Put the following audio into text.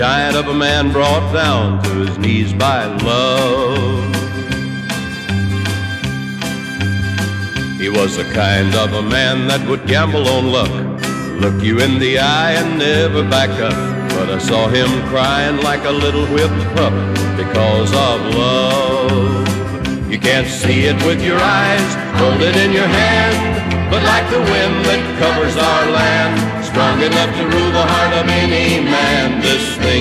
Giant of a man brought down to his knees by love. He was the kind of a man that would gamble on luck, look you in the eye and never back up. But I saw him crying like a little whipped pup because of love. You can't see it with your eyes, hold it in your hand, but like the wind that covers our land, strong enough to rule the heart of any man, this thing